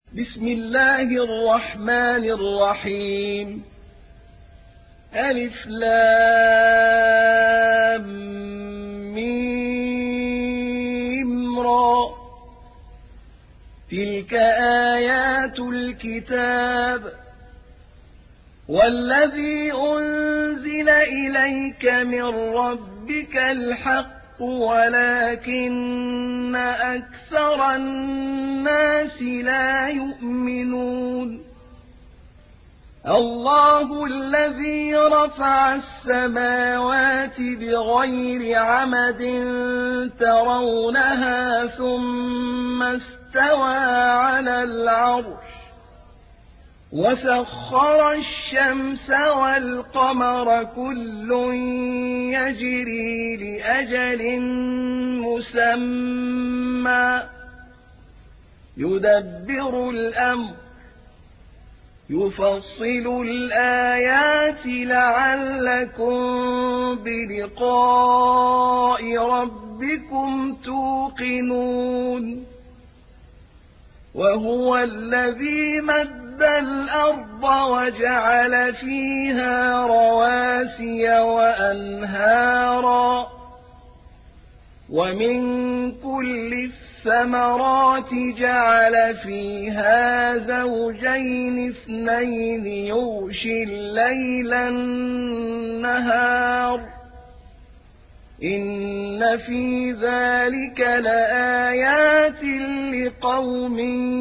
بسم الله الرحمن الرحيم ألف لام ميم را تلك آيات الكتاب والذي أنزل إليك من ربك الحق ولكن أكثر الناس لا يؤمنون الله الذي رفع السماوات بغير عمد ترونها ثم استوى على العرش وسخر الشمس والقمر كل يجري لأجل مسمى يدبر الأمر يفصل الآيات لعلكم بلقاء ربكم توقنون وهو الذي مد الأرض وجعل فيها رواسي وأنهارا ومن كل الثمرات جعل فيها زوجين اثنين يغشي الليل النهار إن في ذلك لآيات لقوم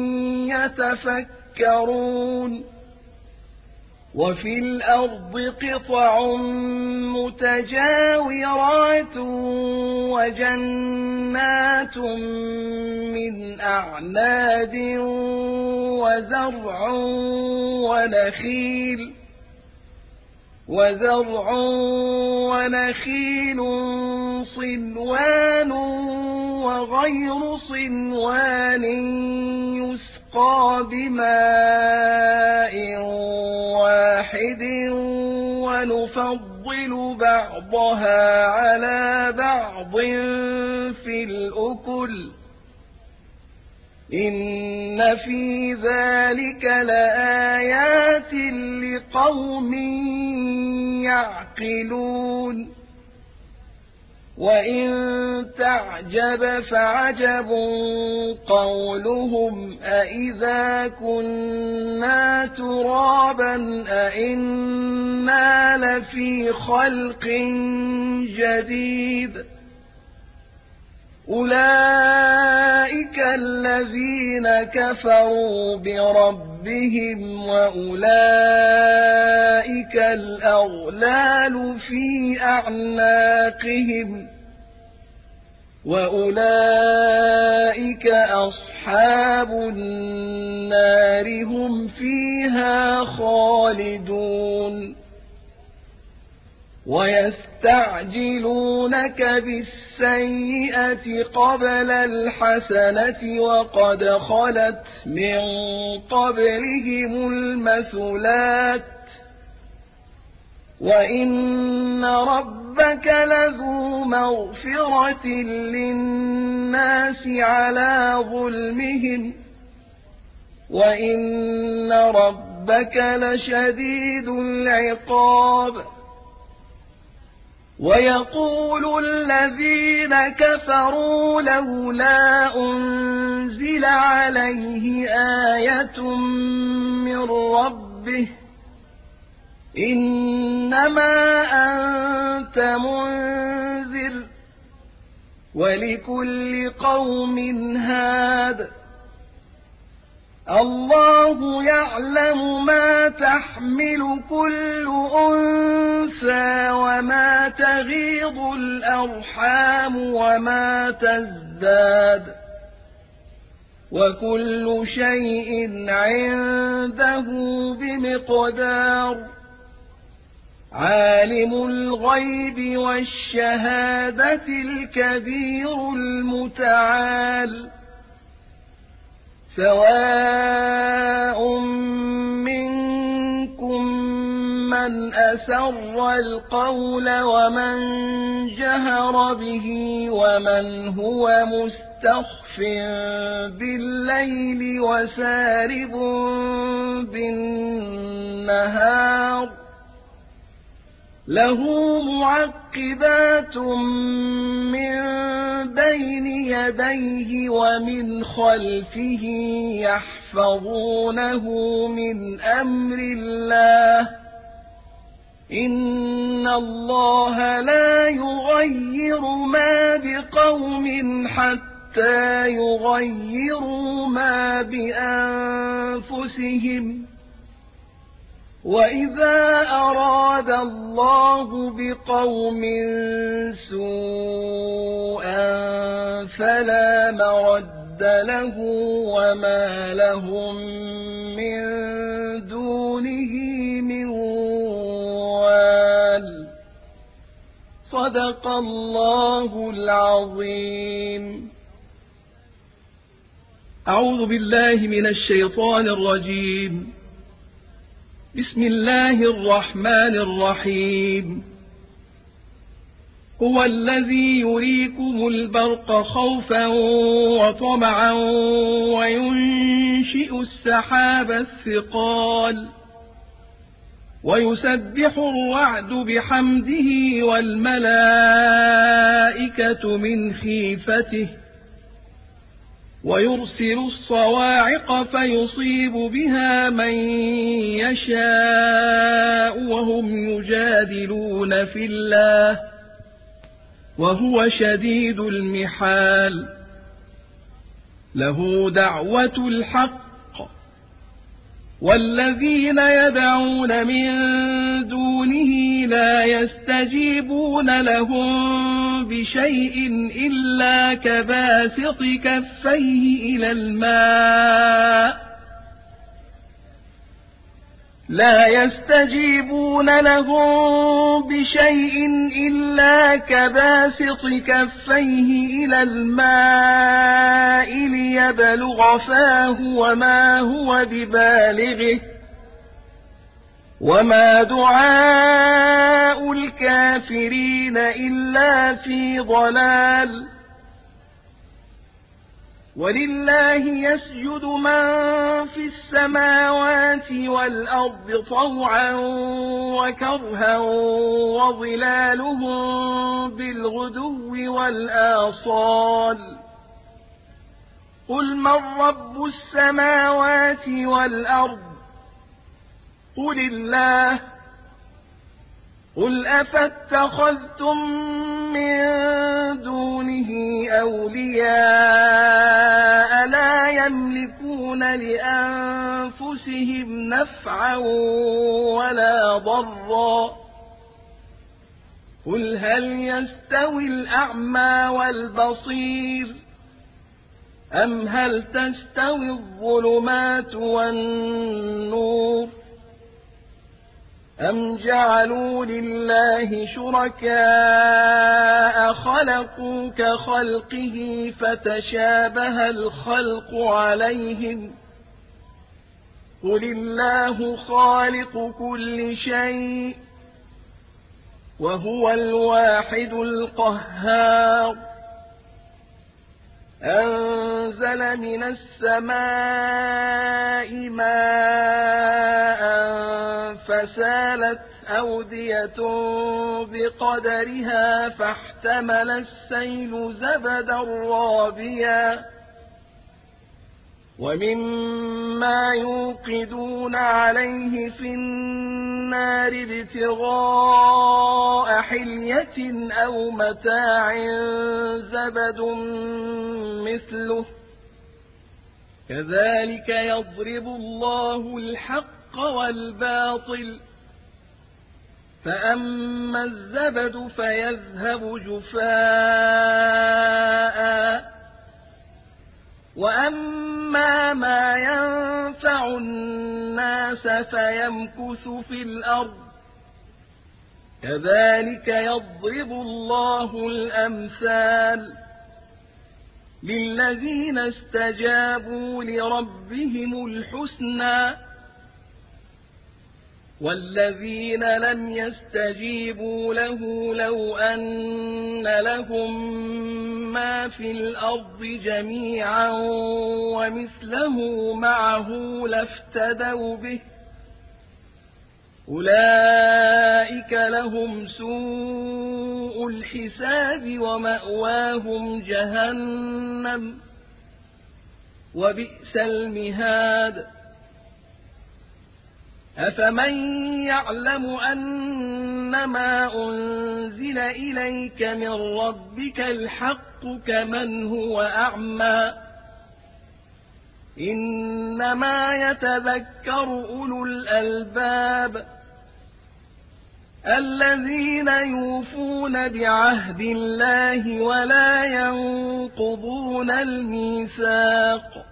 يتفكرون وفي الأرض قطع متجاورات وجنات من أعناب وزرع ونخيل صنوان وغير صنوان يسقى بماء واحد ونفضل بعضها على بعض في الأكل إن في ذلك لآيات لقوم يعقلون وإن تعجب فعجب قولهم أإذا كنا ترابا أإنا لفي خلق جديد أولئك الذين كفروا بربهم وأولئك الأغلال في أعناقهم وأولئك أصحاب النار هم فيها خالدون ويستعجلونك بالسيئة قبل الحسنة وقد خلت من قبلهم المثلات وإن ربك لذو مغفرة للناس على ظلمهم وإن ربك لشديد العقاب ويقول الذين كفروا لولا أنزل عليه آية من ربه إنما أنت منذر ولكل قوم هاد الله يعلم ما تحمل كل أنثى وما تغيض الأرحام وما تزداد وكل شيء عنده بمقدار عالم الغيب والشهادة الكبير المتعال سواء منكم من أسر القول ومن جهر به ومن هو مستخف بالليل وسارب بالنهار له معقبات من بين يديه ومن خلفه يحفظونه من أمر الله إن الله لا يغير ما بقوم حتى يغيروا ما بأنفسهم وإذا أراد الله بقوم سوءا فلا مرد له وما لهم من دونه من وال صدق الله العظيم. أعوذ بالله من الشيطان الرجيم. بسم الله الرحمن الرحيم. هو الذي يريكم البرق خوفا وطمعا وينشئ السحاب الثقال ويسبح الرعد بحمده والملائكة من خيفته ويرسل الصواعق فيصيب بها من يشاء وهم يجادلون في الله وهو شديد المحال له دعوة الحق والذين يدعون من دونه لا يستجيبون لهم بشيء إلا كباسط كفيه إلى الماء لا يستجيبون لهم بشيء إلا كباسط كفيه إلى الماء ليبلغ فاه وما هو ببالغه وما دعاء الكافرين إلا في ضلال ولله يسجد من في السماوات والأرض طوعا وكرها وظلالهم بالغدو والآصال قل من رب السماوات والأرض قل الله قل أفاتخذتم من دونه أولياء لا يملكون لأنفسهم نفعا ولا ضرا قل هل يستوي الأعمى والبصير أم هل تستوي الظلمات والنور أم جعلوا لله شركاء خلقوا كخلقه فتشابه الخلق عليهم قل الله خالق كل شيء وهو الواحد القهار أنزل من السماء ماء فسالت أودية بقدرها فاحتمل السيل زبدا رابيا ومما يوقدون عليه في النار ابتغاء حلية أو متاع زبد مثله كذلك يضرب الله الحق والباطل فأما الزبد فيذهب جفاء وأما ما ينفع الناس فيمكث في الأرض كذلك يضرب الله الأمثال للذين استجابوا لربهم الحسنى والذين لم يستجيبوا له لو أن لهم ما في الأرض جميعا ومثله معه لافتدوا به أولئك لهم سوء الحساب ومأواهم جهنم وبئس المهاد أفمن يعلم أنما أنزل إليك من ربك الحق كمن هو أعمى إنما يتذكر أولو الألباب الذين يوفون بعهد الله ولا ينقضون الميثاق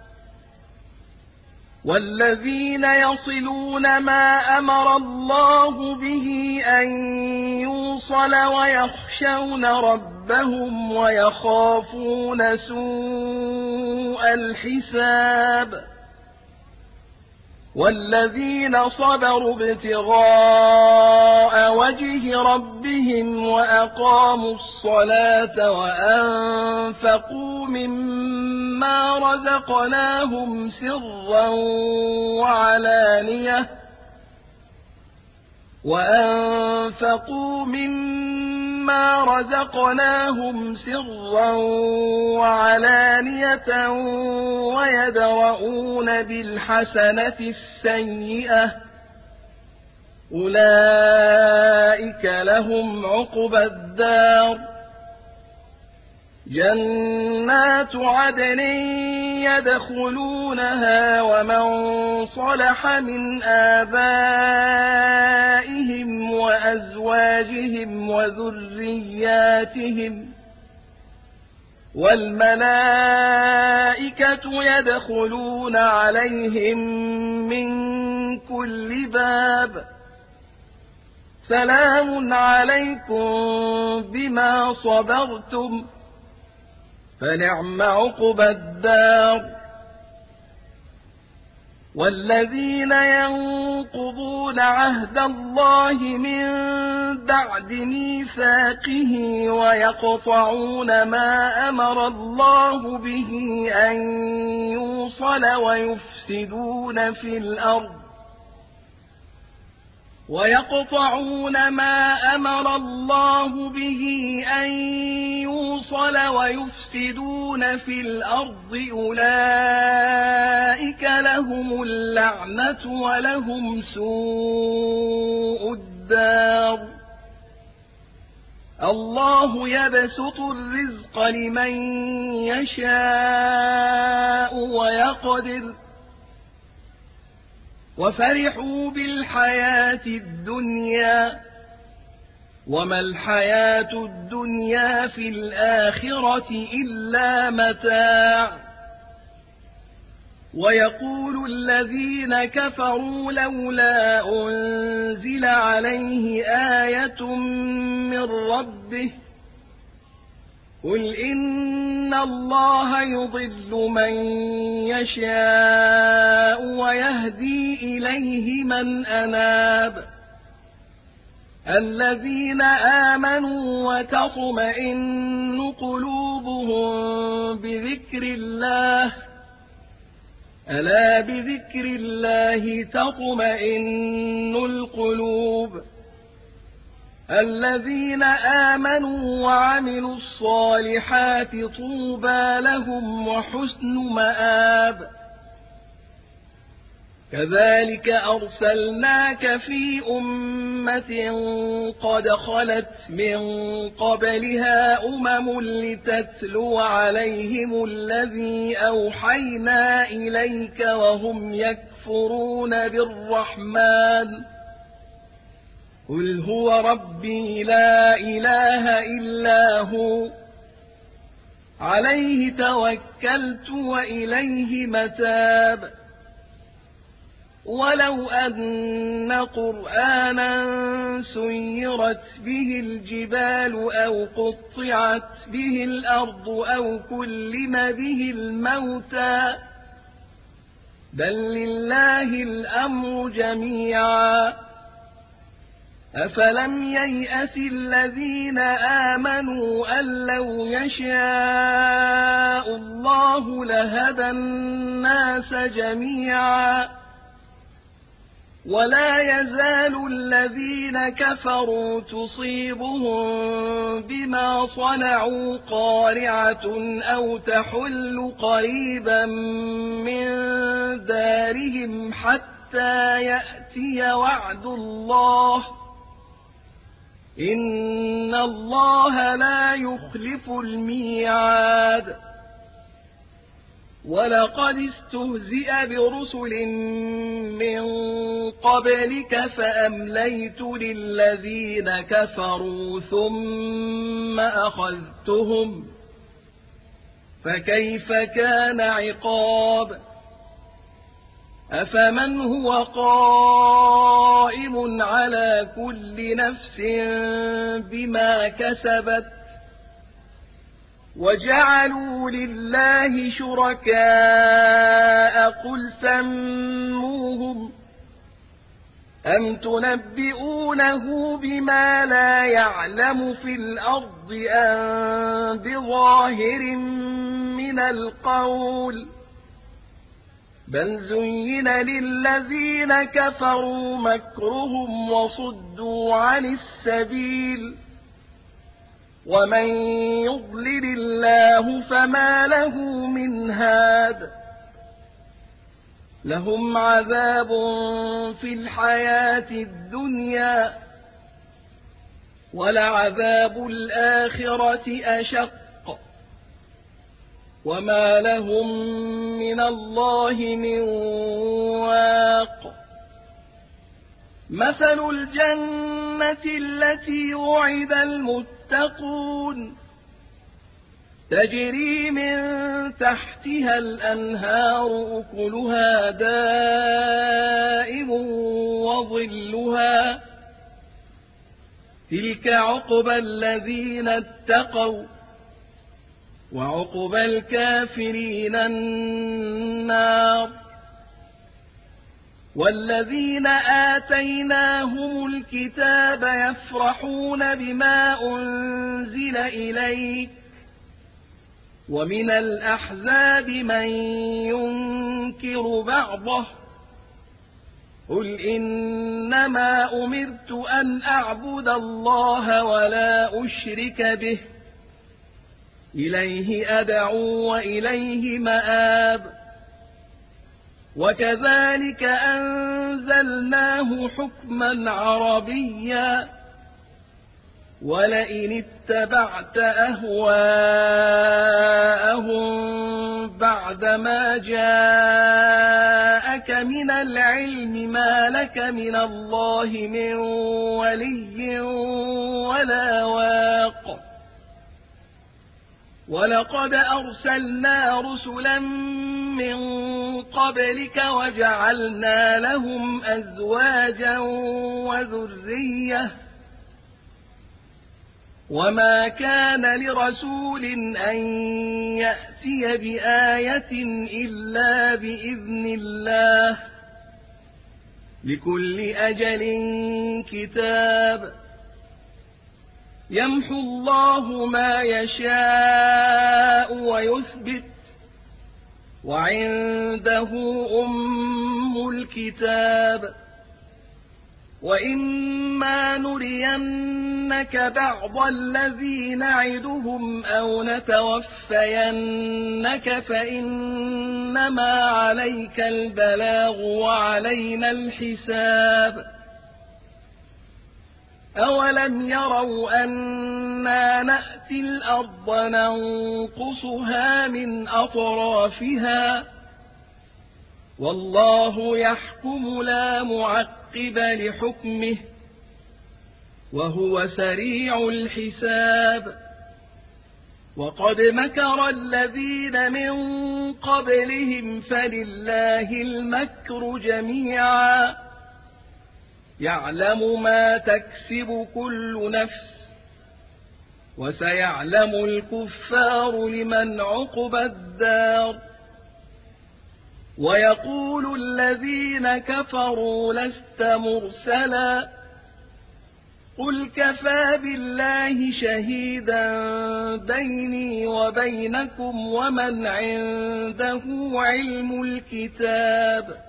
والذين يصلون ما أمر الله به أن يوصل ويخشون ربهم ويخافون سوء الحساب والذين صبروا ابتغاء وجه ربهم وأقاموا الصلاة وأنفقوا مما رزقناهم سرا وعلانية ويدرؤون بالحسنة السيئة أولئك لهم عقبى الدار جنات عدن يدخلونها ومن صلح من آبائهم وأزواجهم وذرياتهم والملائكة يدخلون عليهم من كل باب سلام عليكم بما صبرتم فنعم عقبى الدار والذين ينقضون عهد الله من بعد ميثاقه ويقطعون ما أمر الله به أن يوصل ويفسدون في الأرض أولئك لهم اللعنة ولهم سوء الدار الله يبسط الرزق لمن يشاء ويقدر وفرحوا بالحياة الدنيا وما الحياة الدنيا في الآخرة إلا متاع ويقول الذين كفروا لولا أنزل عليه آية من ربه قل إن الله يضل من يشاء ويهدي إليه من أناب الذين آمنوا وتطمئن قلوبهم بذكر الله ألا بذكر الله تطمئن القلوب الذين آمنوا وعملوا الصالحات طوبى لهم وحسن مآب كذلك أرسلناك في أمة قد خلت من قبلها لتتلو عليهم الذي أوحينا إليك وهم يكفرون بالرحمن قل هو ربي لا إله إلا هو عليه توكلت وإليه متاب ولو أن قرآنا سيرت به الجبال أو قطعت به الأرض أو كلم به الموتى بل لله الأمر جميعا أفلم ييأس الذين آمنوا أن لو يشاء الله لهدى الناس جميعا ولا يزال الذين كفروا تصيبهم بما صنعوا قارعة أو تحل قريبا من دارهم حتى يأتي وعد الله إن الله لا يخلف الميعاد ولقد استهزئ برسل من قبلك فأمليت للذين كفروا ثم أخذتهم فكيف كان عقاب أفمن هو قائم على كل نفس بما كسبت وجعلوا لله شركاء قل سموهم أم تنبئونه بما لا يعلم في الأرض أم بظاهر من القول بل زين للذين كفروا مكرهم وصدوا عن السبيل ومن يضلل الله فما له من هاد لهم عذاب في الحياة الدنيا ولعذاب الآخرة أشق وما لهم من الله من واق مثل الجنة التي وعد المتقون تجري من تحتها الأنهار أكلها دائم وظلها تلك عقبى الذين اتقوا وعقبى الكافرين النار والذين آتيناهم الكتاب يفرحون بما أنزل إليك ومن الأحزاب من ينكر بعضه قل إنما أمرت أن أعبد الله ولا أشرك به إليه أدعو وإليه مآب وكذلك أنزلناه حكما عربيا ولئن اتبعت أهواءهم بعدما جاءك من العلم ما لك من الله من ولي ولا واق ولقد أرسلنا رسلا من قبلك وجعلنا لهم أزواجا وذرية وما كان لرسول أن يأتي بآية إلا بإذن الله لكل أجل كتاب يمحو الله ما يشاء ويثبت وعنده أم الكتاب وإما نرينك بعض الذي نعدهم أو نتوفينك فإنما عليك البلاغ وعلينا الحساب أولم يروا أنا نأتي الأرض ننقصها من أطرافها والله يحكم لا معقب لحكمه وهو سريع الحساب وقد مكر الذين من قبلهم فلله المكر جميعا يعلم ما تكسب كل نفس وسيعلم الكفار لمن عقبى الدار ويقول الذين كفروا لست مرسلا قل كفى بالله شهيدا بيني وبينكم ومن عنده علم الكتاب